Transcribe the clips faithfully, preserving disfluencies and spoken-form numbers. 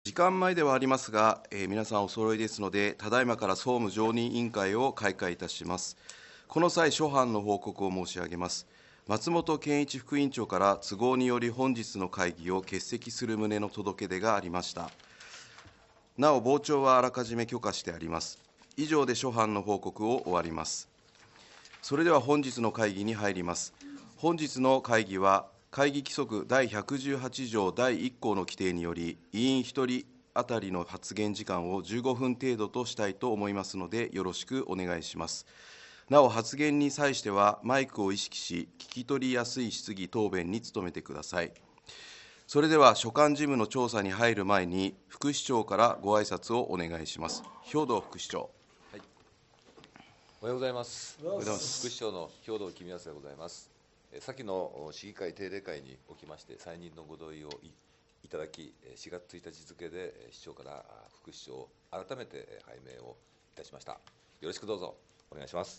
時間前ではありますが、えー皆さんお揃いですので、ただいまから総務常任委員会を開会いたします。この際、諸般の報告を申し上げます。松本健一副委員長から都合により本日の会議を欠席する旨の届け出がありました。なお、傍聴はあらかじめ許可してあります。以上で諸般の報告を終わります。それでは本日の会議に入ります。本日の会議は、会議規則第ひゃくじゅうはち条だいいっ項の規定により、委員ひとり当たりの発言時間をじゅうごふん程度としたいと思いますので、よろしくお願いします。なお、発言に際しては、マイクを意識し、聞き取りやすい質疑答弁に努めてください。それでは、所管事務の調査に入る前に、副市長からご挨拶をお願いします。兵藤副市長。 おはようございます。 おはようございます副市長の兵藤公康でございます。えー先の市議会定例会におきまして、再任のご同意をいいただき、えーしがつついたち付でえー市長からあ副市長を改めてえー拝命をいたしました。よろしくどうぞお願いします。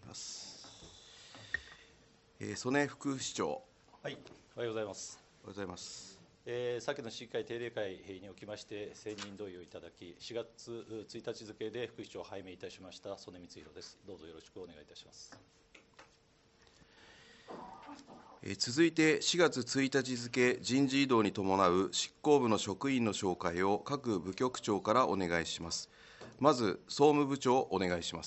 えー曽根副市長。 はい、おはようございます。 おはようございます。 えー、先の市議会定例会におきまして、選任同意をいただき、しがつついたち付で副市長を拝命いたしました曽根光弘です。どうぞよろしくお願いいたします。 えー続いて、しがつついたち付人事異動に伴う執行部の職員の紹介を各部局長からお願いします。まず、総務部長、お願いします。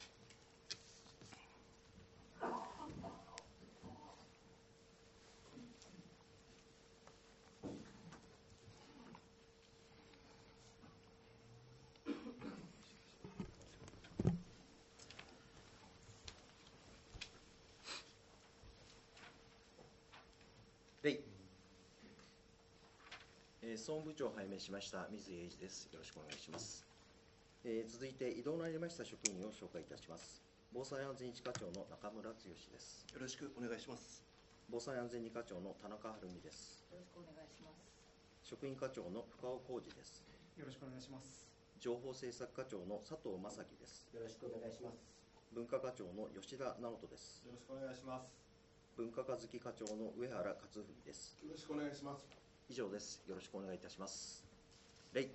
礼えー総務部長を拝命しました水井英二です。よろしくお願いします。えー続いて、異動のありました職員を紹介いたします。防災安全一課長の中村剛です。 よろしくお願いします。 防災安全二課長の田中晴美です。 よろしくお願いします。 職員課長の深尾浩二です。 よろしくお願いします。 情報政策課長の佐藤正樹です。 よろしくお願いします。 文化課長の吉田直人です。 よろしくお願いします。 文化課月課長の上原克文です。 よろしくお願いします。 以上です。よろしくお願いいたします。礼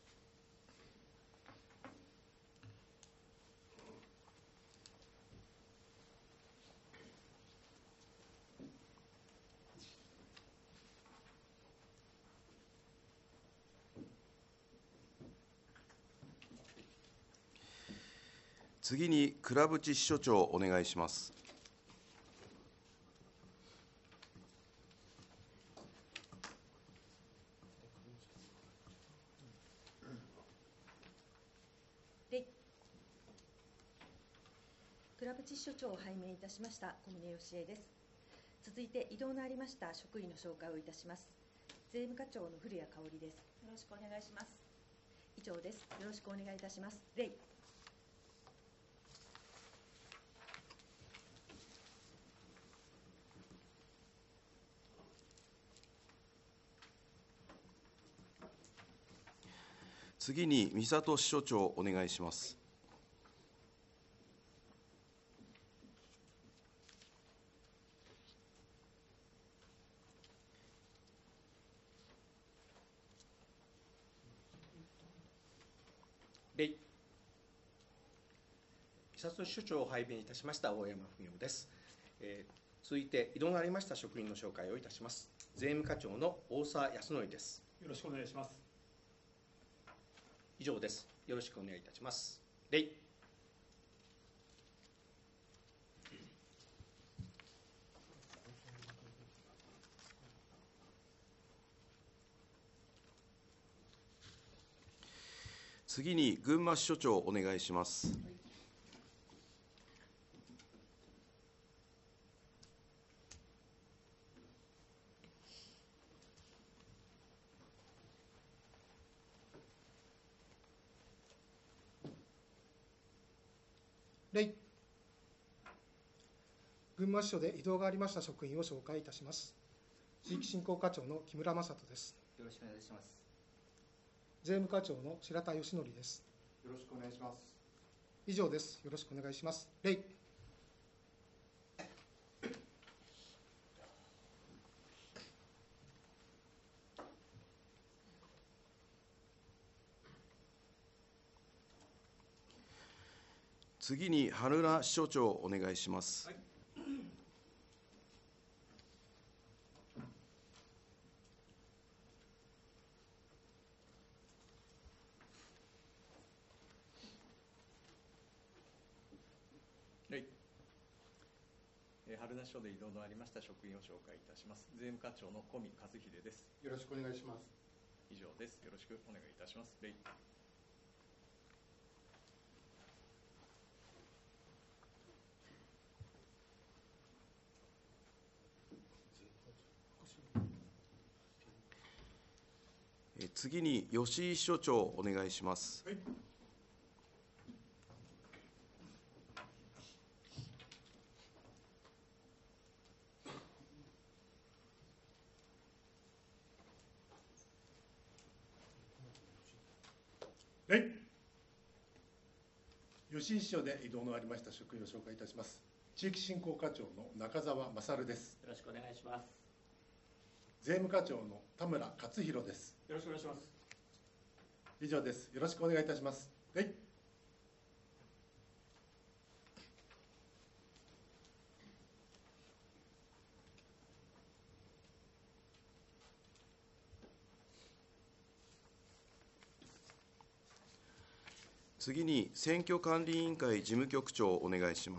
次に、倉渕支所長、お願いします。 礼倉渕支所長を拝命いたしました小峰義恵です。続いて、異動のありました職員の紹介をいたします。税務課長の古谷香織です。よろしくお願いします。以上です。よろしくお願いいたします。礼次に、美里支所長、お願いします。 礼美里支所長を拝命いたしました大山文夫です。えー続いて、異動のありました職員の紹介をいたします。税務課長の大沢康則です。 よろしくお願いします。 以上です。よろしくお願いいたします。礼次に、群馬支所長、お願いします。 礼群馬支所で異動がありました職員を紹介いたします。地域振興課長の木村正人です。 よろしくお願いします。 税務課長の白田義則です。 よろしくお願いします。 以上です。よろしくお願いします。礼次に春名支所長、お願いします。 はい。はい。えー春名署で異動のありました職員を紹介いたします。税務課長の小見和秀です。 よろしくお願いします。 以上です。よろしくお願いいたします。礼。 えー次に吉井支所長、お願いします。 はい。はい。吉井支所で異動のありました職員を紹介いたします。地域振興課長の中澤勝です。 よろしくお願いします。 税務課長の田村勝弘です。 よろしくお願いします。 以上です。よろしくお願いいたします。はい。 次に選挙管理委員会事務局長、お願いします。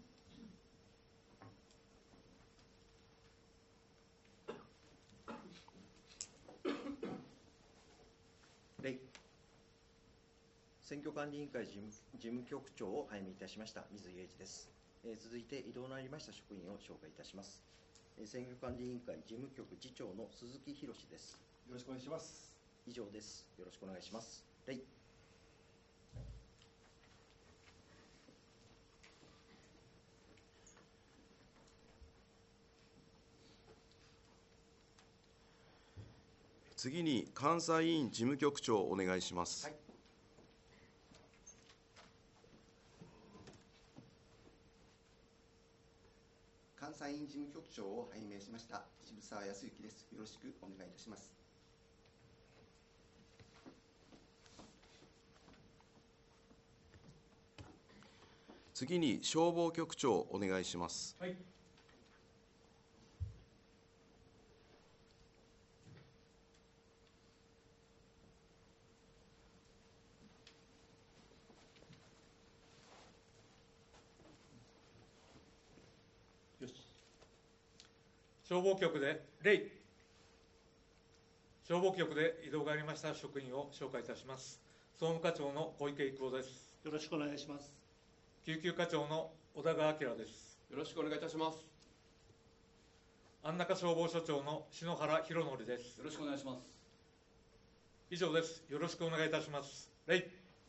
礼。選挙管理委員会事務事務局長を拝命いたしました水井英二です。えー続いて異動のありました職員を紹介いたします。えー選挙管理委員会事務局次長の鈴木博です。 よろしくお願いします。 以上です。よろしくお願いします。礼。 次に監査委員事務局長、お願いします。 はい。 監査委員事務局長を拝命しました渋沢康之です。よろしくお願いいたします。 次に消防局長、お願いします。 はい。 よし。消防局で礼。消防局で異動がありました職員を紹介いたします。総務課長の小池郁夫です。 よろしくお願いします。 救急課長の小田川明です。 よろしくお願いいたします。 安中消防署長の篠原博則です。 よろしくお願いします。 以上です。よろしくお願いいたします。礼。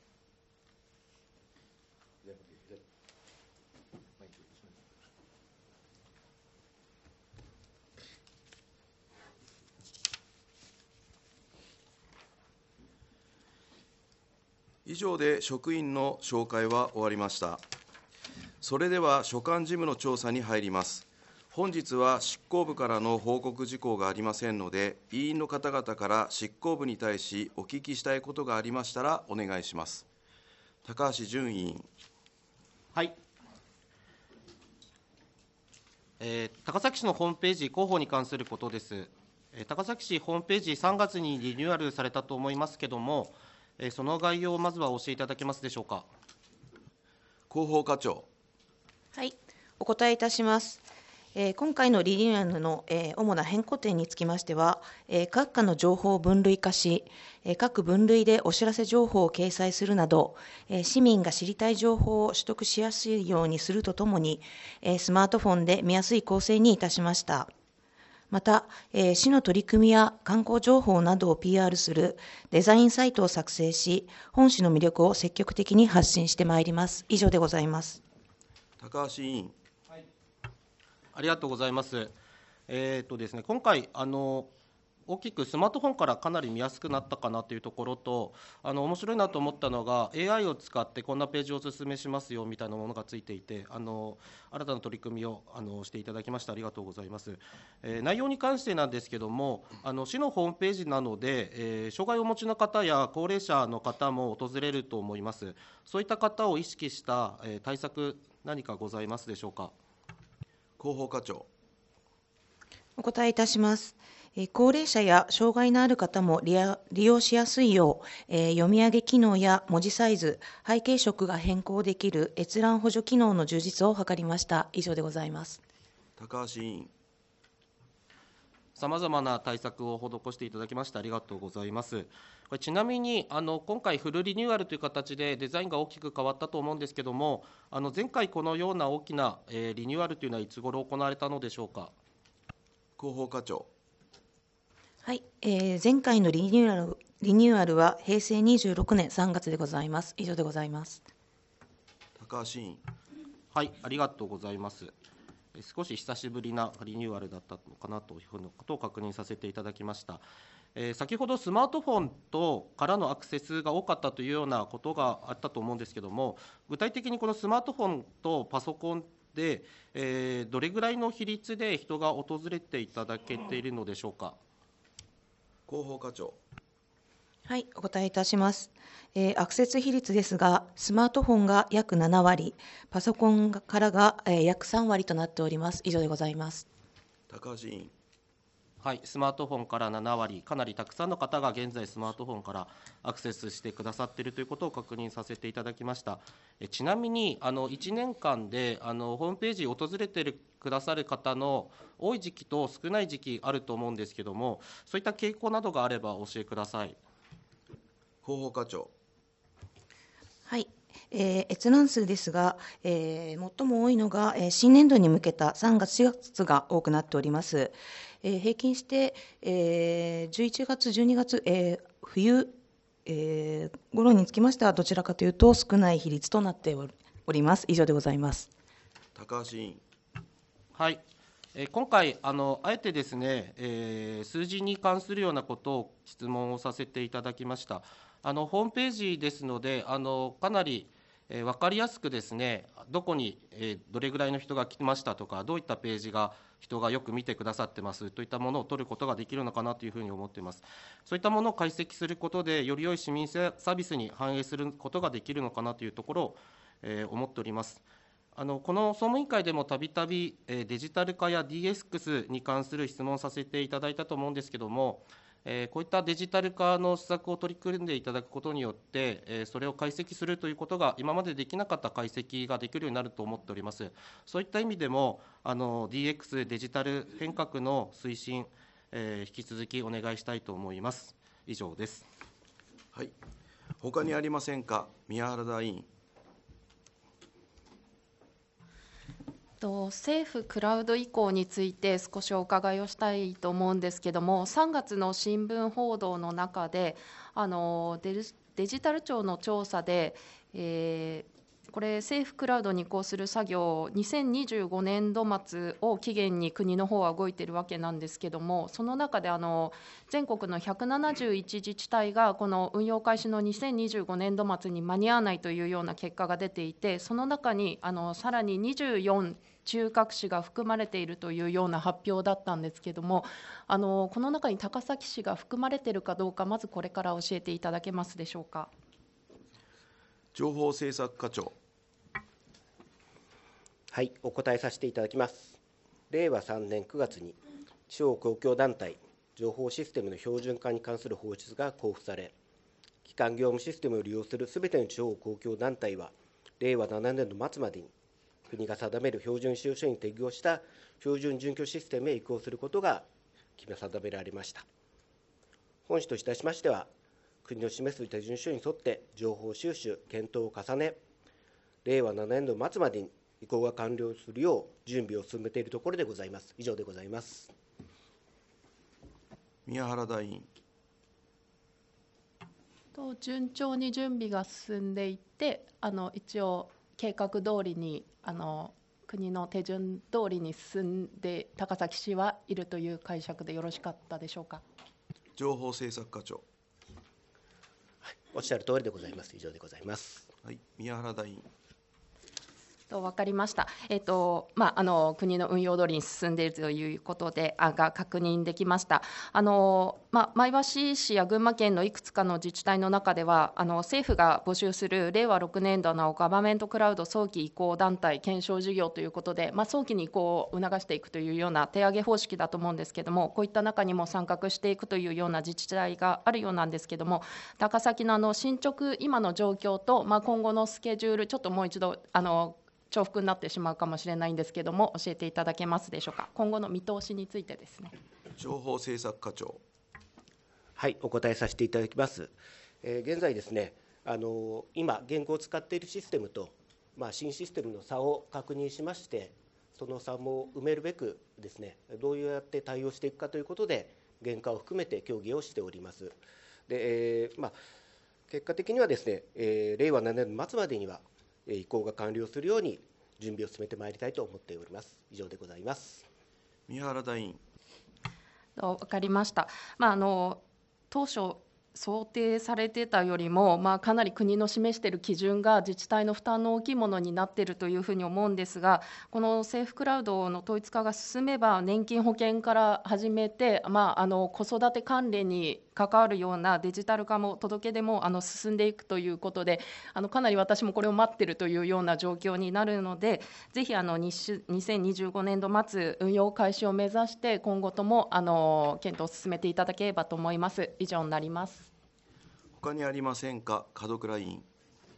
以上で職員の紹介は終わりました。それでは所管事務の調査に入ります。本日は執行部からの報告事項がありませんので、委員の方々から執行部に対しお聞きしたいことがありましたらお願いします。高橋純委員。 はい。えー高崎市のホームページ広報に関することです。えー高崎市ホームページさんがつにリニューアルされたと思いますけれども、えーその概要をまずはお教えいただけますでしょうか。 広報課長。 はい、お答えいたします。えー今回のリニューアルの、えー主な変更点につきましては、えー各課の情報を分類化し、えー各分類でお知らせ情報を掲載するなど、えー市民が知りたい情報を取得しやすいようにするとともに、えースマートフォンで見やすい構成にいたしました。また、えー市の取り組みや観光情報などを ピーアール するデザインサイトを作成し、本市の魅力を積極的に発信してまいります。以上でございます。 高橋委員。 ありがとうございます。えーとですね、今回あの、 大きくスマートフォンからかなり見やすくなったかなというところと、あの面白いなと思ったのが エーアイ を使ってこんなページをお勧めしますよみたいなものがついていて、あの新たな取り組みをあのしていただきましてありがとうございます。えー内容に関してなんですけども、あの市のホームページなので、えー障害をお持ちの方や高齢者の方も訪れると思います。そういった方を意識した、えー対策何かございますでしょうか。 広報課長。 お答えいたします。えー高齢者や障害のある方も利用利用しやすいよう、えー読み上げ機能や文字サイズ、背景色が変更できる閲覧補助機能の充実を図りました。以上でございます。 高橋委員。 さまざまな対策を施していただきましてありがとうございます。これちなみにあの今回フルリニューアルという形でデザインが大きく変わったと思うんですけども、あの前回このような大きな、えーリニューアルというのはいつ頃行われたのでしょうか。 広報課長。 はい、えー前回のリニューアルリニューアルはへいせいにじゅうろくねんさんがつでございます。以上でございます。 高橋委員。 はい、ありがとうございます。えー少し久しぶりなリニューアルだったのかなというふうなことを確認させていただきました。えー先ほどスマートフォンとからのアクセスが多かったというようなことがあったと思うんですけども、具体的にこのスマートフォンとパソコンで、えーどれぐらいの比率で人が訪れていただけているのでしょうか。 広報課長。 はい、お答えいたします。えーアクセス比率ですが、スマートフォンが約ななわり、パソコンからが、えー約さんわりとなっております。以上でございます。 高橋委員。 はい、スマートフォンからななわり、かなりたくさんの方が現在スマートフォンからアクセスしてくださっているということを確認させていただきました。えちなみにあのいちねんかんであのホームページを訪れてるくださる方の多い時期と少ない時期あると思うんですけども、そういった傾向などがあればお教えください。 広報課長。 はい、えー閲覧数ですが、えー最も多いのが、えー新年度に向けたさんがつ、しがつが多くなっております。えー平均して、えーじゅういちがつ、じゅうにがつ、えー冬、えー頃につきましては、どちらかというと少ない比率となっておりおります。以上でございます。 高橋委員。 はい、えー今回あの、あえてですね、えー数字に関するようなことを質問をさせていただきました。あのホームページですので、あのかなり、えー分かりやすくですね、どこに、えーどれぐらいの人が来ましたとか、どういったページが人がよく見てくださってますといったものを取ることができるのかなというふうに思っています。そういったものを解析することで、より良い市民サービスに反映することができるのかなというところを、えー思っております。あのこの総務委員会でもたびたびえーデジタル化や ディーエックス に関する質問をさせていただいたと思うんですけれども、えーこういったデジタル化の施策を取り組んでいただくことによって、えーそれを解析するということが、今までできなかった解析ができるようになると思っております。そういった意味でも、あの ディーエックス デジタル変革の推進、えー引き続きお願いしたいと思います。以上です。 はい。他にありませんか。宮原田委員。 と政府クラウド移行について少しお伺いをしたいと思うんですけども、さんがつの新聞報道の中であのデジデジタル庁の調査で、えーこれ政府クラウドに移行する作業、にせんにじゅうごねんど末を期限に国の方は動いているわけなんですけども、その中であの全国のひゃくななじゅういち自治体がこの運用開始のにせんにじゅうごねんど末に間に合わないというような結果が出ていて、その中にあのさらににじゅうよん中核市が含まれているというような発表だったんですけども、あのこの中に高崎市が含まれているかどうか、まずこれから教えていただけますでしょうか。 情報政策課長。 はい、お答えさせていただきます。れいわさんねんくがつに地方公共団体情報システムの標準化に関する法律が公布され、基幹業務システムを利用するすべての地方公共団体は、れいわななねんど末までに国が定める標準使用書に適合した標準準拠システムへ移行することが決め定められました。本市といたしましては、国の示す手順書に沿って情報収集、検討を重ね、れいわななねんど末までに移行が完了するよう準備を進めているところでございます。以上でございます。 宮原田委員。 と順調に準備が進んでいって、あの一応計画通りにあの国の手順通りに進んで高崎市はいるという解釈でよろしかったでしょうか。 情報政策課長。 おっしゃる通りでございます。以上でございます。 はい、宮原大員。 分かりました、えっとまあ、あの国の運用通りに進んでいるということであが確認できました。あの、まあ、前橋市や群馬県のいくつかの自治体の中では、あの政府が募集する令和ろくねん度のガバメントクラウド早期移行団体検証事業ということで、まあ、早期に移行を促していくというような手上げ方式だと思うんですけれども、こういった中にも参画していくというような自治体があるようなんですけれども、高崎のあの進捗、今の状況と、まあ、今後のスケジュール、ちょっともう一度、あの重複になってしまうかもしれないんですけれども、教えていただけますでしょうか。今後の見通しについてですね。 情報政策課長。 はい、お答えさせていただきます。えー、現在ですね、あの今、現行使っているシステムと、まあ、新システムの差を確認しまして、その差も埋めるべくですね、どうやって対応していくかということで、原価を含めて協議をしております。で、えーまあ、結果的にはですね、えー、令和ななねんの末までには、移行が完了するように準備を進めてまいりたいと思っております。以上でございます。 宮原大員。 わかりました。まあ、あの当初想定されてたよりも、まあ、かなり国の示している基準が自治体の負担の大きいものになっているというふうに思うんですが、この政府クラウドの統一化が進めば、年金保険から始めて、まあ、あの子育て関連に関わるようなデジタル化も届け出もあの進んでいくということで、あのかなり私もこれを待っているというような状況になるので、ぜひあのにせんにじゅうごねん度末運用開始を目指して、今後ともあの検討を進めていただければと思います。以上になります。 他にありませんか、門倉委員。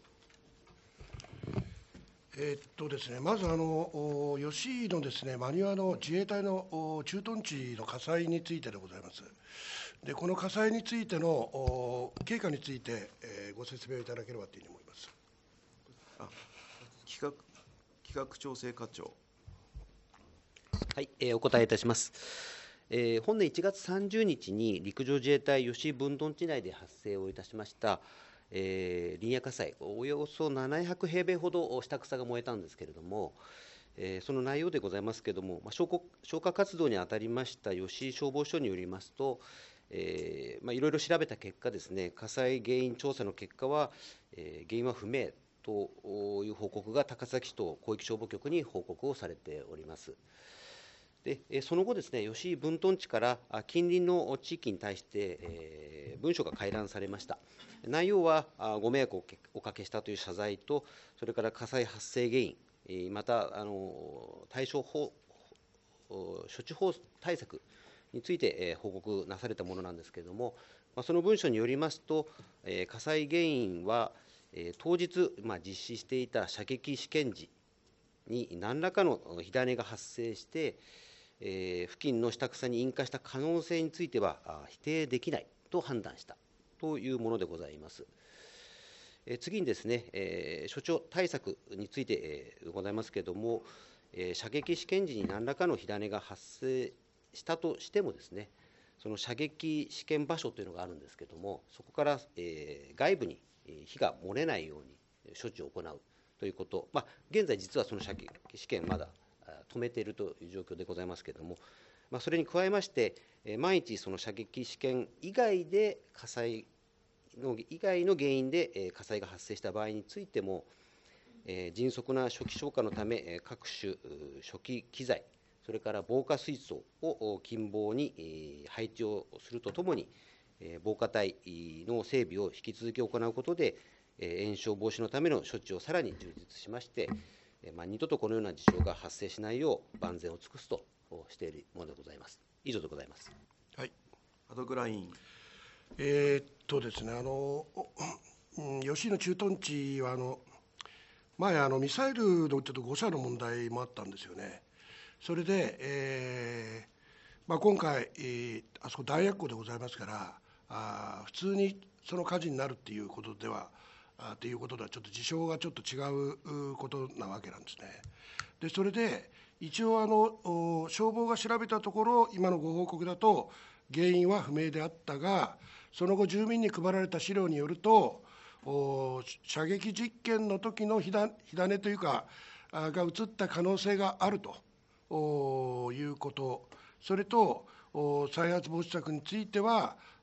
えーっとですね、まずあの吉井のですね、真庭の自衛隊の駐屯地の火災についてでございます。で、この火災についての経過について、えー、ご説明をいただければというふうに思います。 あ、企画企画調整課長。 はい、えー、お答えいたします。えー、本年いちがつさんじゅうにちに陸上自衛隊吉井分屯地内で発生をいたしました、えー、林野火災、およそななひゃくへいべいほど下草が燃えたんですけれども、えー、その内容でございますけれども、まあ、消火、消火活動に当たりました吉井消防署によりますと、えーまあ、いろいろ調べた結果ですね、火災原因調査の結果は、えー、原因は不明という報告が高崎市と広域消防局に報告をされております。でその後ですね、吉井分屯地から近隣の地域に対して、えー、文書が回覧されました。内容はご迷惑をおかけしたという謝罪と、それから火災発生原因、またあの対処法処置法対策について報告なされたものなんですけれども、その文書によりますと、火災原因は当日、まあ、実施していた射撃試験時に何らかの火種が発生して、えー、付近の下草に引火した可能性については否定できないと判断したというものでございます。えー、次にですね、えー、処置対策について、えー、ございますけれども、えー、射撃試験時に何らかの火種が発生したとしてもですね、その射撃試験場所というのがあるんですけれども、そこから、えー、外部に火が漏れないように処置を行うということ、まあ、現在、実はその射撃試験、まだ止めているという状況でございますけれども、まあ、それに加えまして、万一、その射撃試験以外で火災の以外の原因で火災が発生した場合についても、迅速な初期消火のため、各種初期機材、それから防火水槽を近傍に配置をするとともに、防火帯の整備を引き続き行うことで、延焼防止のための処置をさらに充実しまして、まあ、二度とこのような事象が発生しないよう万全を尽くすとしているものでございます。以上でございます。 はい、門倉委員。 えー、っとですね、あの吉井の駐屯地はあの前あのミサイルのちょっと誤射の問題もあったんですよね。それで、えーまあ、今回、えー、あそこ弾薬庫でございますから、あ普通にその火事になるっていうことではあということではちょっと事象がちょっと違うことなわけなんですね。でそれで一応あの消防が調べたところ、今のご報告だと原因は不明であったが、その後住民に配られた資料によると、射撃実験の時の火種というかが移った可能性があるということ、それと再発防止策については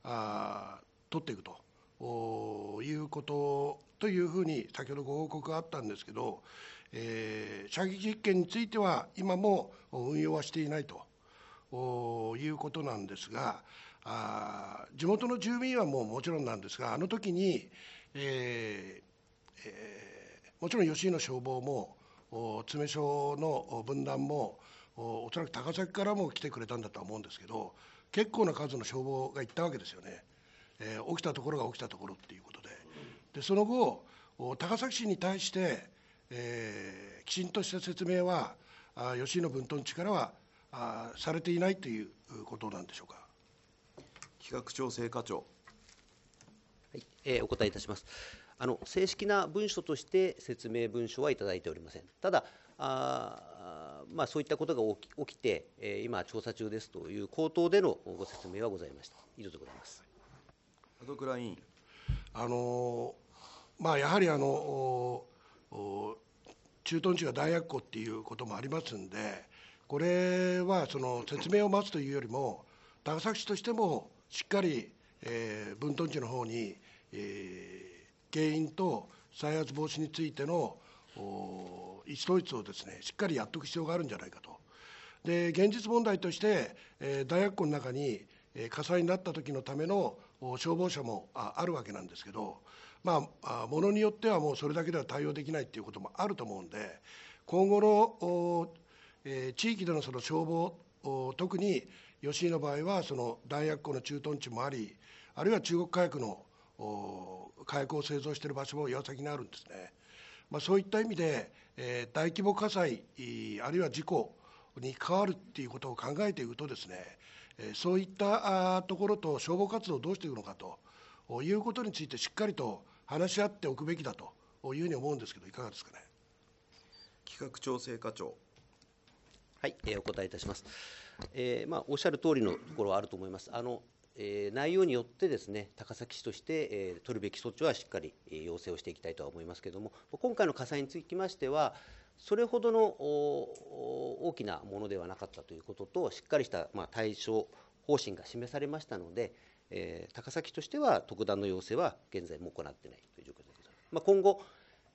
あ取っていくということというふうに先ほどご報告があったんですけど、えー、射撃実験については今も運用はしていないということなんですが、あ地元の住民はもうもちろんなんですが、あの時に、えーえー、もちろん吉井の消防も詰所の分団もおそらく高崎からも来てくれたんだとは思うんですけど、結構な数の消防が行ったわけですよね、えー、起きたところが起きたところっていうことで、でその後、高崎市に対して、えー、きちんとした説明は、あ吉井の分屯地からはあされていないということなんでしょうか。 企画調整課長。 はい、えー、お答えいたします。あの正式な文書として説明文書はいただいておりません。ただ、あまあ、そういったことが起き、起きて、えー、今、調査中ですという口頭でのご説明はございました。以上でございます。 門倉委員。 あのまあ、やはりあの駐屯地が弾薬庫っていうこともありますんで、これはその説明を待つというよりも、高崎市としてもしっかり、えー、分屯地の方に、えー、原因と再発防止についての意思統一をですね、しっかりやっておく必要があるんじゃないかと。で、現実問題として、えー、弾薬庫の中に、えー、火災になった時のための消防車も あ, あるわけなんですけど、まあ、ものによってはもうそれだけでは対応できないということもあると思うんで、今後の、えー、地域でのその消防、特に吉井の場合はその弾薬庫の駐屯地もあり、あるいは中国火薬の火薬を製造している場所も岩崎にあるんですね。まあ、そういった意味で、えー、大規模火災あるいは事故に関わるっていうことを考えていくとですね、えー、そういったあところと消防活動をどうしていくのかということについてしっかりと話し合っておくべきだというふうに思うんですけど、いかがですかね。 企画調整課長。 はい、えー、お答えいたします。えーまあ、おっしゃる通りのところはあると思います。あのえー、内容によってですね、高崎市として、えー、取るべき措置はしっかり、えー、要請をしていきたいとは思いますけれども、今回の火災につきましては、それほどの大きなものではなかったということと、しっかりした、まあ、対処方針が示されましたので、えー、高崎としては特段の要請は現在も行っていないという状況でございます。まあ、今後、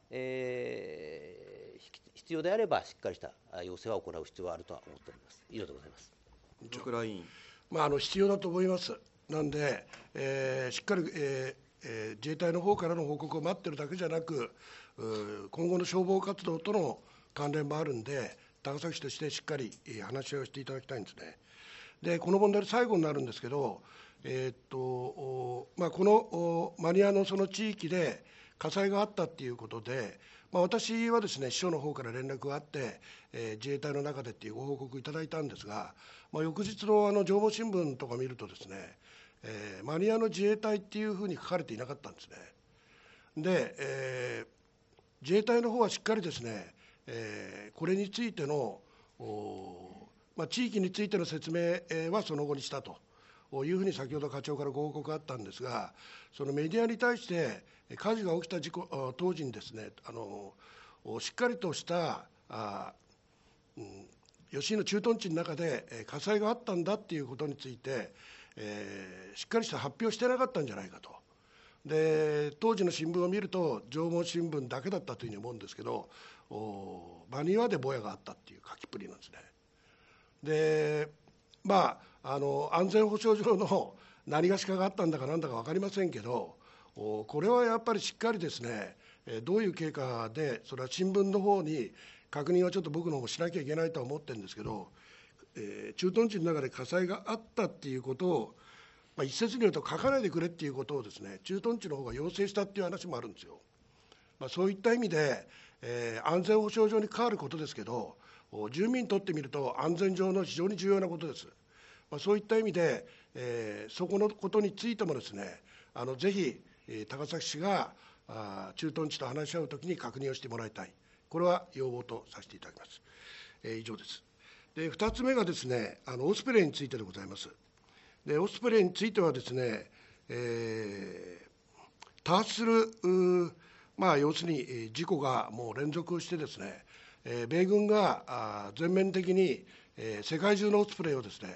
えー、必要であればしっかりした要請は行う必要はあるとは思っております。以上でございます。 門倉委員。 まあ、あの必要だと思います。なんで、えー、しっかり、えーえー、自衛隊の方からの報告を待っているだけじゃなく、今後の消防活動との関連もあるんで、高崎市としてしっかり話し合いをしていただきたいんですね。で、この問題で最後になるんですけど、えーっとまあ、このマニアのその地域で火災があったということで、まあ、私はですね、市長の方から連絡があって、えー、自衛隊の中でっていうご報告いただいたんですが、まあ、翌日のあの情報新聞とか見るとですね、えー、マニアの自衛隊っていうふうに書かれていなかったんですね。で、えー、自衛隊の方はしっかりですね、えー、これについての、まあ、地域についての説明はその後にしたというふうに先ほど課長からご報告があったんですが、そのメディアに対して火事が起きた事故当時にですね、あのしっかりとしたあ、うん、吉井の駐屯地の中で火災があったんだっていうことについて、えー、しっかりした発表してなかったんじゃないかと。で、当時の新聞を見ると上毛新聞だけだったというふうに思うんですけど、マニアでぼやがあったっていう書きっぷりなんですね。で、まあ、あの安全保障上の何がしかがあったんだかなんだか分かりませんけど、これはやっぱりしっかりですね、どういう経過で、それは新聞の方に確認はちょっと僕の方もしなきゃいけないとは思ってるんですけど、えー、駐屯地の中で火災があったっていうことを、まあ、一説によると書かないでくれっていうことをですね、駐屯地の方が要請したっていう話もあるんですよ。まあ、そういった意味で、えー、安全保障上に関わることですけど、住民にとってみると安全上の非常に重要なことです。まあ、そういった意味で、えー、そこのことについてもですね、あのぜひ、えー、高崎市があ駐屯地と話し合うときに確認をしてもらいたい、これは要望とさせていただきます。えー、以上です。で、ふたつめがですね、あのオスプレイについてでございます。で、オスプレイについてはですね、えー、多発する、まあ、要するに事故がもう連続してですね、えー、米軍があ全面的に、えー、世界中のオスプレイをですね、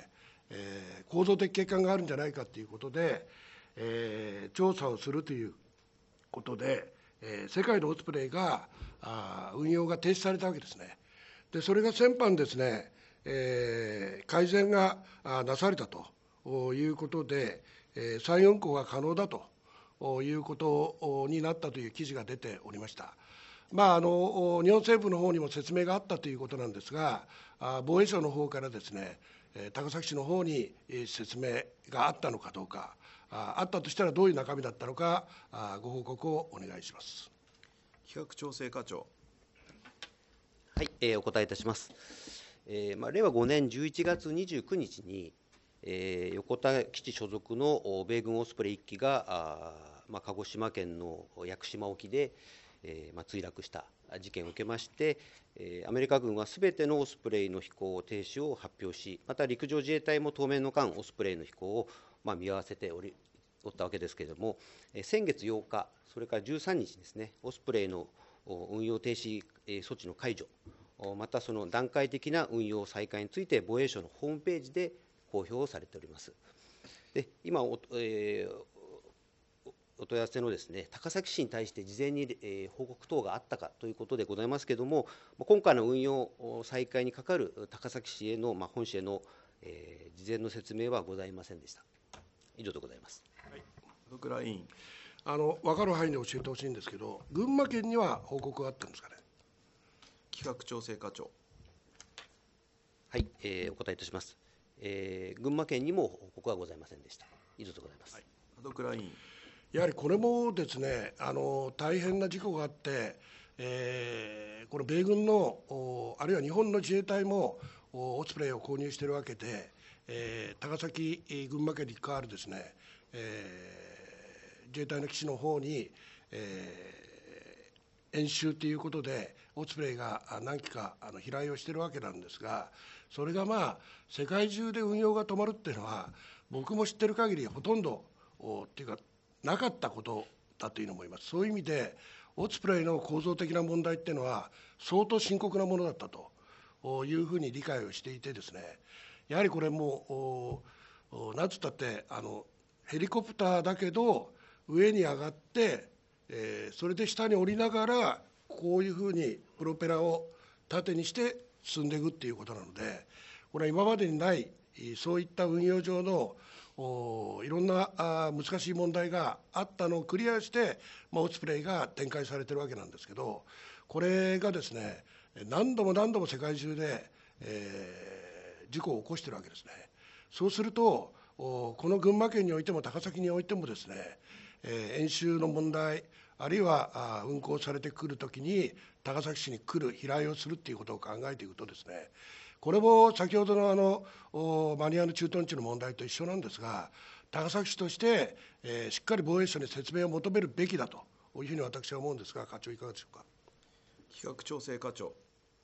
えー構造的欠陥があるんじゃないかということで、えー調査をするということで、えー世界のオスプレイがあ運用が停止されたわけですね。でそれが先般ですね、えー改善があなされたということで、えー再運航が可能だということになったという記事が出ておりました。まあ、あの日本政府の方にも説明があったということなんですが、あ防衛省の方からですね、えー高崎市の方にえー説明があったのかどうか、ああったとしたらどういう中身だったのか、あご報告をお願いします。 企画調整課長。 はい、えーお答えいたします。えーまあ、れいわごねんじゅういちがつにじゅうくにちに、えー横田基地所属のお米軍オスプレイいっきが、あーまあ、鹿児島県の屋久島沖で、えーまあ、墜落した事件を受けまして、えーアメリカ軍はすべてのオスプレイの飛行停止を発表し、また陸上自衛隊も当面の間、オスプレイの飛行を、まあ、見合わせておりおったわけですけれども、えー先月ようか、それからじゅうさんにちですね、オスプレイのお運用停止えー措置の解除、おまたその段階的な運用再開について、防衛省のホームページで公表をされております。で今お、えーお問い合わせのですね、高崎市に対して事前に、えー報告等があったかということでございますけれども、今回の運用再開にかかる高崎市への、まあ、本市への、えー事前の説明はございませんでした。以上でございます。 門倉委員。 あの分かる範囲で教えてほしいんですけど、群馬県には報告があったんですかね。 企画調整課長。 はい、えーお答えいたします。えー群馬県にも報告はございませんでした。以上でございます。 門倉委員。 やはりこれもですね、あの大変な事故があって、えーこの米軍の、おあるいは日本の自衛隊もおオスプレイを購入しているわけで、えー高崎、えー群馬県に関わるですね、えー自衛隊の基地の方に、えー演習ということで、オスプレイがあ何機かあの飛来をしているわけなんですが、それがまあ、世界中で運用が止まるっていうのは、僕も知ってる限り、ほとんどおっていうか、なかったことだというのを思います。そういう意味で、オスプレイの構造的な問題っていうのは、相当深刻なものだったというふうに理解をしていてですね、やはりこれもう、おおなんつったってあの、ヘリコプターだけど、上に上がって、えーそれで下に降りながら、こういうふうにプロペラを縦にして進んでいくっていうことなので、これは今までにない、そういった運用上のおいろんなあ難しい問題があったのをクリアして、まあ、オスプレイが展開されているわけなんですけど、これがですね、何度も何度も世界中で、えー事故を起こしているわけですね。そうすると、おこの群馬県においても高崎においてもですね、えー演習の問題、あるいはあ運航されてくるときに、高崎市に来る、飛来をするということを考えていくとですね、これも先ほどのあのおマニュアル駐屯地の問題と一緒なんですが、高崎市として、えーしっかり防衛省に説明を求めるべきだというふうに私は思うんですが、課長、いかがでしょうか。 企画調整課長。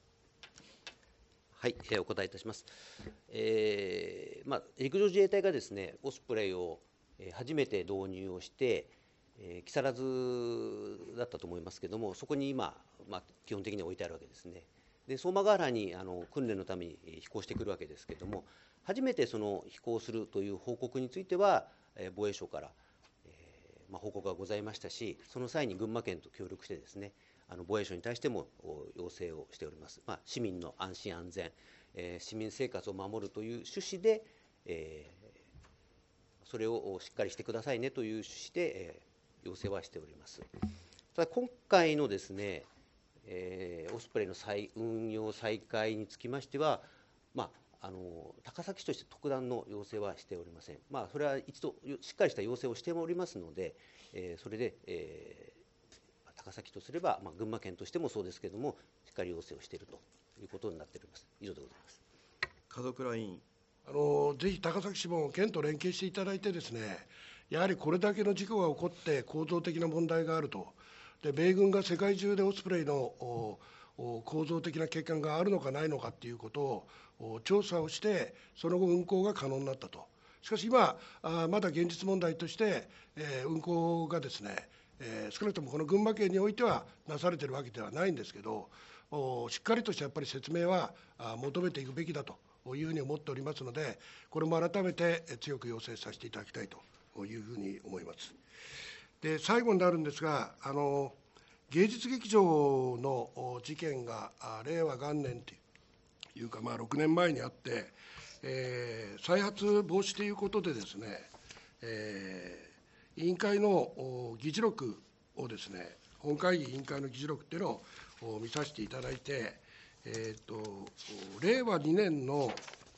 はい、えーお答えいたします。えーまあ、陸上自衛隊がですね、オスプレイをえー初めて導入をして、えー木更津だったと思いますけれども、そこに今、まあ、基本的に置いてあるわけですね。で相馬ヶ原にあの訓練のために飛行してくるわけですけれども、初めてその飛行するという報告については、えー防衛省から、えーまあ、報告がございましたし、その際に群馬県と協力してですね、あの防衛省に対してもお要請をしております。まあ、市民の安心安全、えー市民生活を守るという趣旨で、えーそれをしっかりしてくださいねという趣旨で、えー要請はしております。ただ今回のですね、えーオスプレイの再運用再開につきましては、まあ、あの高崎市として特段の要請はしておりません。まあ、それは一度しっかりした要請をしておりますので、えーそれで、えー高崎とすれば、まあ、群馬県としてもそうですけれども、しっかり要請をしているということになっております。以上でございます。 門倉委員。 あのぜひ高崎市も県と連携していただいてですね、やはりこれだけの事故が起こって構造的な問題があると、で米軍が世界中でオスプレイのおお構造的な欠陥があるのかないのかということをお調査をして、その後運航が可能になったと。しかし今、あまだ現実問題として、えー運航がですね、えー少なくともこの群馬県においてはなされているわけではないんですけど、おしっかりとしたやっぱり説明はあ求めていくべきだというふうに思っておりますので、これも改めて強く要請させていただきたいというふうに思います。で、最後になるんですが、あの芸術劇場の事件が令和元年というか、まあ、ろくねんまえにあって、えー、再発防止ということでですね、えー、委員会の議事録をですね、本会議委員会の議事録っていうのを見させていただいて、えー、と令和にねんの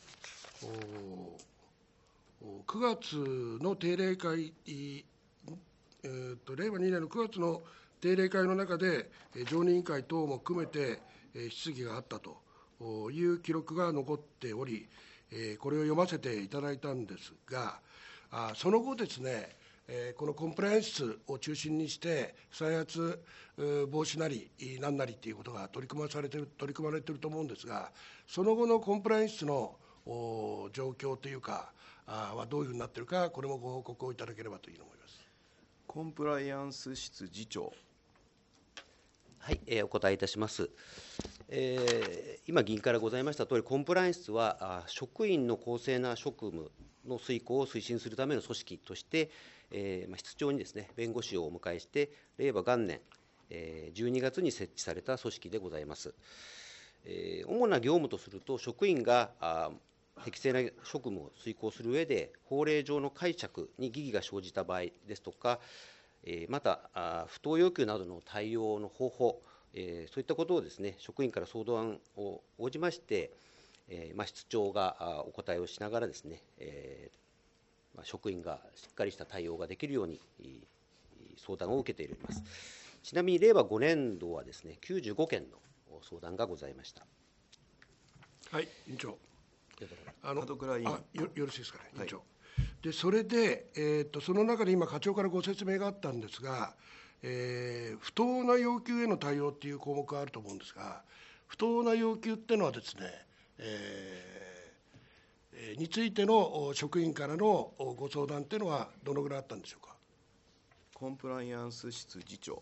くがつの定例会、えー、と令和にねんのくがつの定例会の中で、常任委員会等も含めて質疑があったという記録が残っており、これを読ませていただいたんですが、その後ですね、このコンプライアンスを中心にして、再発防止なりなんなりということが取り組まされている、取り組まれていると思うんですが、その後のコンプライアンスの状況というか、はどういうふうになっているか、これもご報告をいただければというふうに思います。 コンプライアンス室次長。 はい、えー、お答えいたします。えー、今、議員からございましたとおり、コンプライアンスはあ職員の公正な職務の遂行を推進するための組織として、えーまあ、室長にですね、弁護士をお迎えして、令和元年、えー、じゅうにがつに設置された組織でございます。えー、主な業務とすると、職員があ適正な職務を遂行する上で、法令上の解釈に疑義が生じた場合ですとか、また、不当要求などの対応の方法、そういったことをですね、職員から相談を応じまして、まあ、室長がお答えをしながらですね、職員がしっかりした対応ができるように相談を受けております。ちなみに令和ごねん度はですね、きゅうじゅうごけんの相談がございました。 はい、委員長。 あのあよ, よろしいですかね、委員長。はい、でそれで、えーと、その中で今、課長からご説明があったんですが、えー、不当な要求への対応っていう項目があると思うんですが、不当な要求っていうのはですね、えー、についての職員からのご相談っていうのは、どのぐらいあったんでしょうか。 コンプライアンス室次長。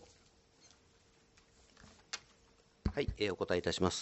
はい、えー、お答えいたします。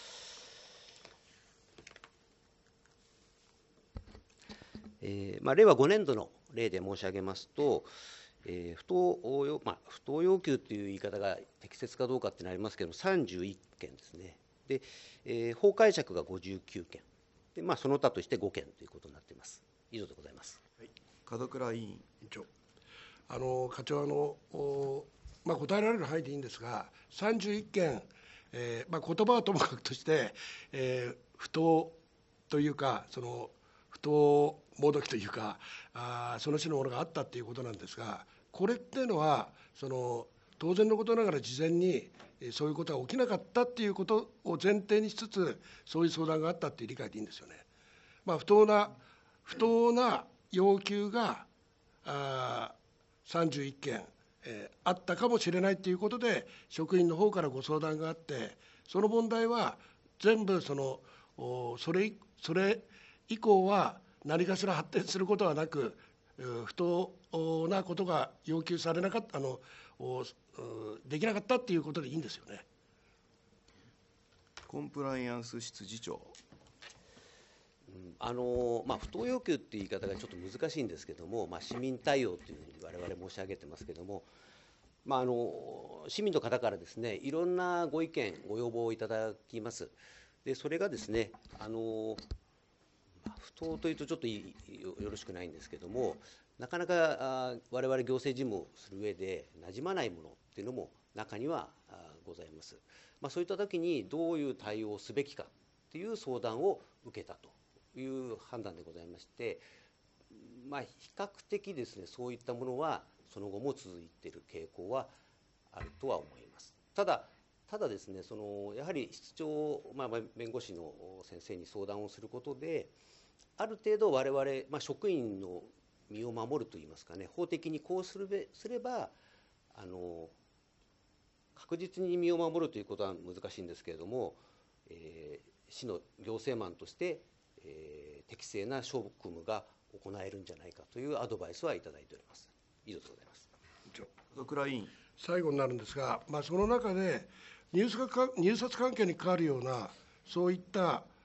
えーまあ、令和ごねん度の例で申し上げますと、えー不当要まあ、不当要求という言い方が適切かどうかってなりますけれども、さんじゅういっけんですね。で、えー、法解釈がごじゅうきゅうけんで、まあ、その他としてごけんということになっています。以上でございます。 はい、 門倉委員。委員長、あの課長、あのまあ、答えられる範囲でいいんですが、さんじゅういっけん、えーまあ、言葉はともかくとして、えー、不当というか、その不当もどきというか、あその種のものがあったということなんですが、これっていうのは、その当然のことながら事前にそういうことが起きなかったっていうことを前提にしつつ、そういう相談があったっていう理解でいいんですよね。まあ、不当な、不当な要求があさんじゅういっけん、えー、あったかもしれないということで、職員の方からご相談があって、その問題は全部その、それ、それ以降は何かしら発展することはなく、不当なことが要求されなかった、あのできなかったということでいいんですよね。 コンプライアンス室次長。 あのまあ、不当要求っていう言い方がちょっと難しいんですけれども、まあ、市民対応というふうに我々申し上げてますけれども、まあ、あの市民の方からですね、いろんなご意見、ご要望をいただきます。でそれがですね、あの不当というとちょっといよろしくないんですけれども、なかなか我々行政事務をする上で馴染まないものっていうのも中にはございます。まあ、そういった時にどういう対応をすべきかっていう相談を受けたという判断でございまして、まあ、比較的ですね、そういったものはその後も続いている傾向はあるとは思います。ただただですね、そのやはり室長、まあ、弁護士の先生に相談をすることで、ある程度我々、まあ、職員の身を守るといいますかね、法的にこうするべすればあの確実に身を守るということは難しいんですけれども、えー、市の行政マンとして、えー、適正な職務が行えるんじゃないかというアドバイスはいただいております。以上でございます。 門倉委員。 最後になるんですが、まあ、その中で入札か入札関係に関わるようなそういった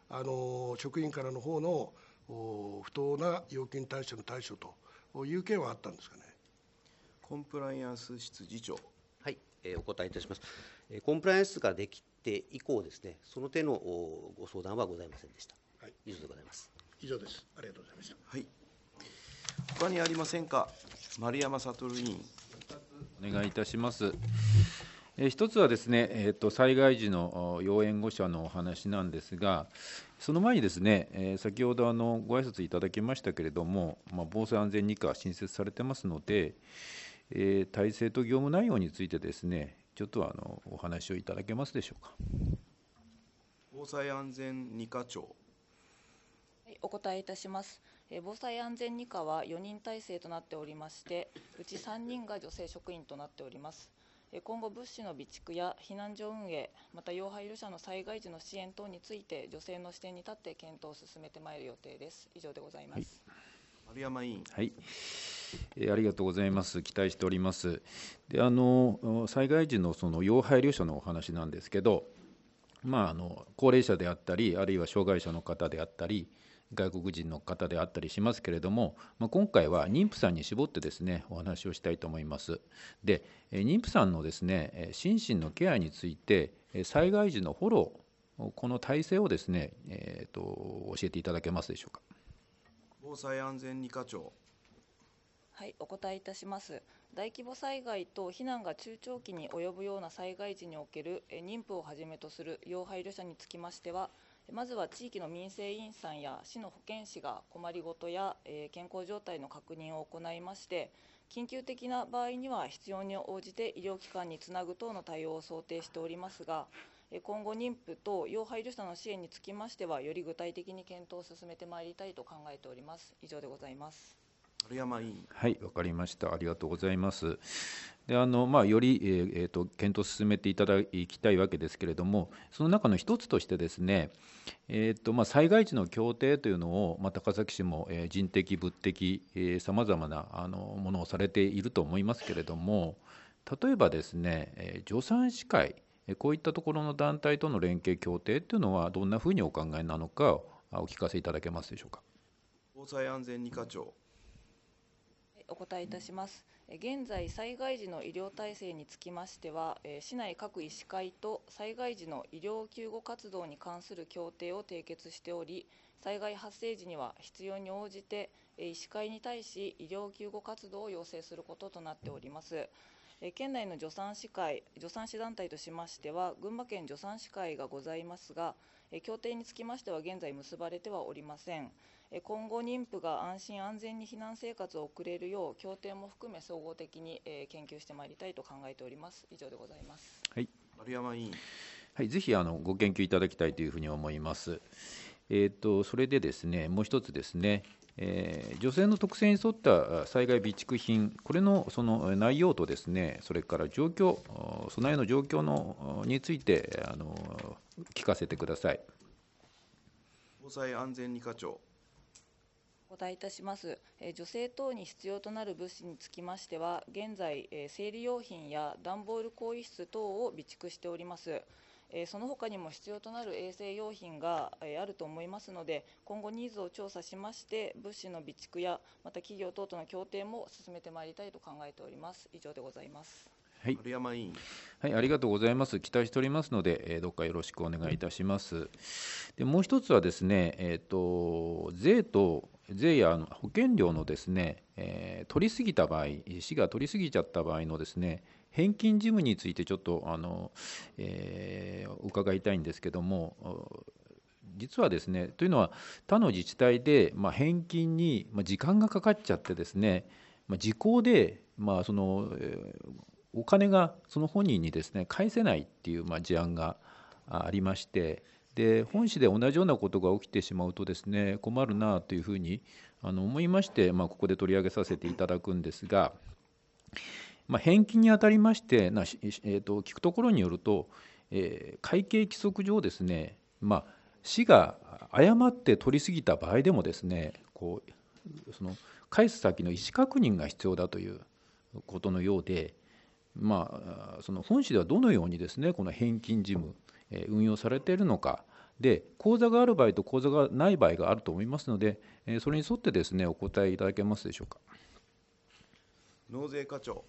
あの職員からの方の不当な要求に対しての対処という件はあったんですかね。 コンプライアンス室次長。 はい、えーお答えいたします。えーコンプライアンスができて以降ですね、その点のおご相談はございませんでした。 はい、 以上でございます。 以上です。ありがとうございました。 はい。他にありませんか。丸山悟委員。 お願いいたします。えー一つはですね、えーと、災害時のお要援護者のお話なんですが、その前にですね、えー先ほどあのご挨拶いただきましたけれども、まあ、防災安全二課新設されてますので、えー体制と業務内容についてですね、ちょっとあのお話をいただけますでしょうか。 防災安全二課長。 はい、お答えいたします。えー防災安全二課はよにん体制となっておりまして、うちさんにんが女性職員となっております。えー今後、物資の備蓄や避難所運営、また要配慮者の災害時の支援等について、女性の視点に立って検討を進めてまいる予定です。以上でございます。 はい、 丸山委員。 はい、えーありがとうございます。期待しております。で、あの災害時のその要配慮者のお話なんですけど、まあ、あの高齢者であったり、あるいは障害者の方であったり、外国人の方であったりしますけれども、まあ、今回は妊婦さんに絞ってですね、お話をしたいと思います。で、えー妊婦さんのですね、えー心身のケアについて、えー災害時のフォロー、この体制をですね、えーと教えていただけますでしょうか。 防災安全二課長。 はい、お答えいたします。大規模災害と避難が中長期に及ぶような災害時におけるえ妊婦をはじめとする要配慮者につきましては、まずは地域の民生委員さんや市の保健師が困りごとやえー健康状態の確認を行いまして、緊急的な場合には必要に応じて医療機関につなぐ等の対応を想定しておりますが、えー今後、妊婦と要配慮者の支援につきましては、より具体的に検討を進めてまいりたいと考えております。以上でございます。 丸山委員。 はい、わかりました。ありがとうございます。で、あのまあ、より、えーえーと検討を進めていただきたいわけですけれども、その中の一つとしてですね、えーとまあ、災害時の協定というのを、まあ、高崎市も、えー人的、物的、さまざまなあのものをされていると思いますけれども、例えばですね、えー助産師会、えーこういったところの団体との連携協定というのは、どんなふうにお考えなのか、お聞かせいただけますでしょうか。 防災安全二課長。 お答えいたします。え現在、災害時の医療体制につきましては、えー市内各医師会と災害時の医療救護活動に関する協定を締結しており、災害発生時には必要に応じて、えー医師会に対し医療救護活動を要請することとなっております。えー県内の助産師会、助産師団体としましては、群馬県助産師会がございますが、えー協定につきましては現在結ばれてはおりません。え今後、妊婦が安心安全に避難生活を送れるよう、協定も含め総合的にえー研究してまいりたいと考えております。以上でございます。 はい、 丸山委員。 はい、ぜひあのご研究いただきたいというふうに思います。えーと、それでですね、もう一つですね、えー女性の特性に沿った災害備蓄品、これのその内容とですね、それから状況、備えの状況のについてあの聞かせてください。 防災安全二課長。 お答えいたします。えー女性等に必要となる物資につきましては、現在、えー生理用品や段ボール更衣室等を備蓄しております。えーその他にも必要となる衛生用品が、えーあると思いますので、今後ニーズを調査しまして、物資の備蓄や、また企業等との協定も進めてまいりたいと考えております。以上でございます。 はい、 丸山委員。 はい、ありがとうございます。期待しておりますので、えーどうかよろしくお願いいたします。で、もう一つはですね、えーと税と税やあの保険料のですね、えー取りすぎた場合、市が取りすぎちゃった場合のですね、返金事務についてちょっとあの、えー伺いたいんですけども、実はですね、というのは他の自治体で、まあ、返金にまあ時間がかかっちゃってですね、まあ、時効で、まあそのえーお金がその本人にですね返せないっていうまあ事案がありまして、で本市で同じようなことが起きてしまうとですね困るなというふうにあの思いまして、まあ、ここで取り上げさせていただくんですが、まあ、返金にあたりましてな、えー、と聞くところによると、えー会計規則上ですね、まあ、市が誤って取り過ぎた場合でもですねこうその返す先の意思確認が必要だということのようで、まあ、その本市ではどのようにですねこの返金事務、えー運用されているのか、 で、口座がある場合と口座がない場合があると思いますので、えーそれに沿ってですね、お答えいただけますでしょうか。 納税課長。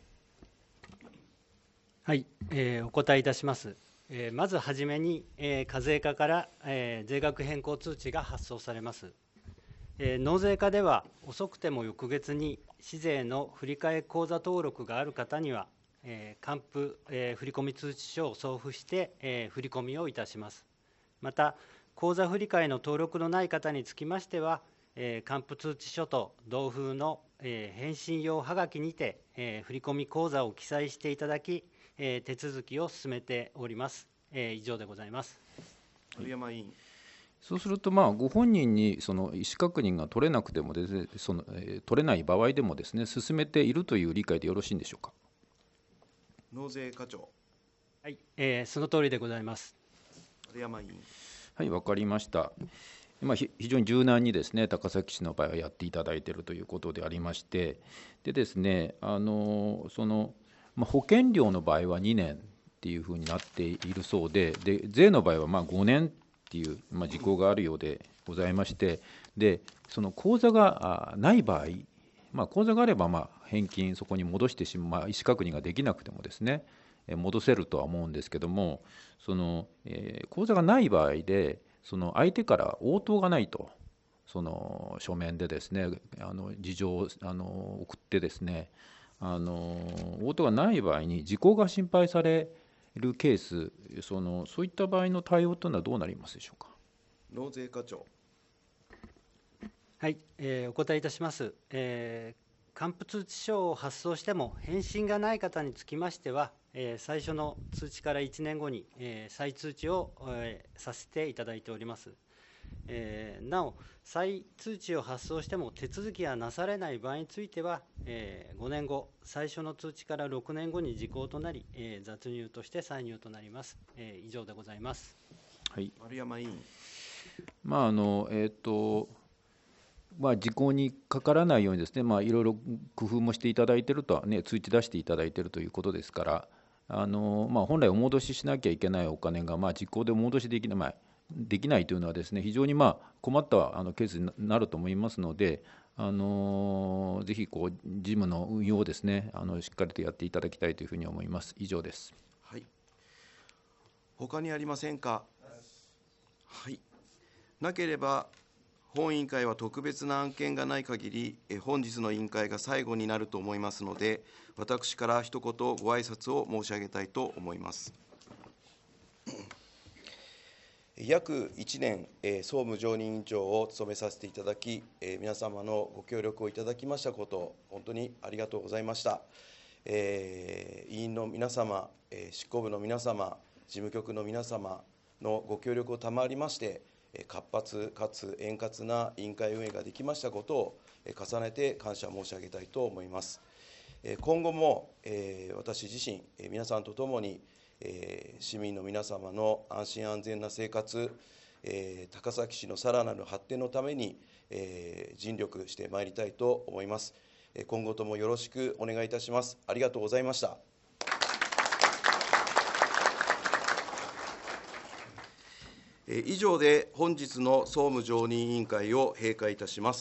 はい、えーお答えいたします。えーまずはじめに、えー課税課から、えー税額変更通知が発送されます。えー納税課では、遅くても翌月に市税の振替口座登録がある方には、えー還付、えー振込通知書を送付して、えー振込をいたします。また、口座振替の登録のない方につきましては、えー還付通知書と同封の、えー返信用はがきにて、えー振込口座を記載していただき、えー手続きを進めております。えー以上でございます。 丸山委員。 そうすると、まあ、ご本人にその意思確認が取れなくてもですね、そのえー取れない場合でもですね、進めているという理解でよろしいんでしょうか。 納税課長。 はい、えーその通りでございます。 丸山委員。 はい、わかりました。まあ、ひ非常に柔軟にですね、高崎市の場合はやっていただいているということでありまして、でですね、あのそのまあ、保険料の場合はにねんっていうふうになっているそうで、で税の場合はまあごねんっていう、まあ、事項があるようでございまして、でその口座があない場合、まあ、口座があればまあ返金、そこに戻してしまう、まあ、意思確認ができなくてもですね、え戻せるとは思うんですけども、その、えー口座がない場合で、その相手から応答がないと、その書面でですね、あの事情をあの送ってですね、あの応答がない場合に時効が心配されるケース、そのそういった場合の対応というのはどうなりますでしょうか。 納税課長。 はい、えーお答えいたします。えー還付通知書を発送しても返信がない方につきましては、えー最初の通知からいちねんごに、えー再通知を、えーさせていただいております。えーなお、再通知を発送しても手続きがなされない場合については、えーごねんご、最初の通知からろくねんごに時効となり、えー雑入として再入となります。えー以上でございます。 はい、 丸山委員。 まああのえーとまあ、時効にかからないようにですね、まあ、いろいろ工夫もしていただいているとは、ね、通知出していただいているということですから、あのまあ、本来お戻ししなきゃいけないお金が、まあ、時効でお戻しできない、まあ、できないというのはですね、非常にまあ困ったあのケースになると思いますので、あのぜひこう事務の運用をですね、あのしっかりとやっていただきたいというふうに思います。以上です。 はい。他にありませんか。はい。なければ本委員会は特別な案件がない限り、え本日の委員会が最後になると思いますので、私から一言ご挨拶を申し上げたいと思います。約いちねん、えー総務常任委員長を務めさせていただき、えー皆様のご協力をいただきましたこと、本当にありがとうございました。えー委員の皆様、えー執行部の皆様、事務局の皆様のご協力を賜りまして、えー活発かつ円滑な委員会運営ができましたことを、えー重ねて感謝申し上げたいと思います。えー今後も、えー私自身、えー皆さんと共に、えー市民の皆様の安心安全な生活、えー高崎市のさらなる発展のために、えー尽力してまいりたいと思います。えー今後ともよろしくお願いいたします。ありがとうございました。えー以上で本日の総務常任委員会を閉会いたします。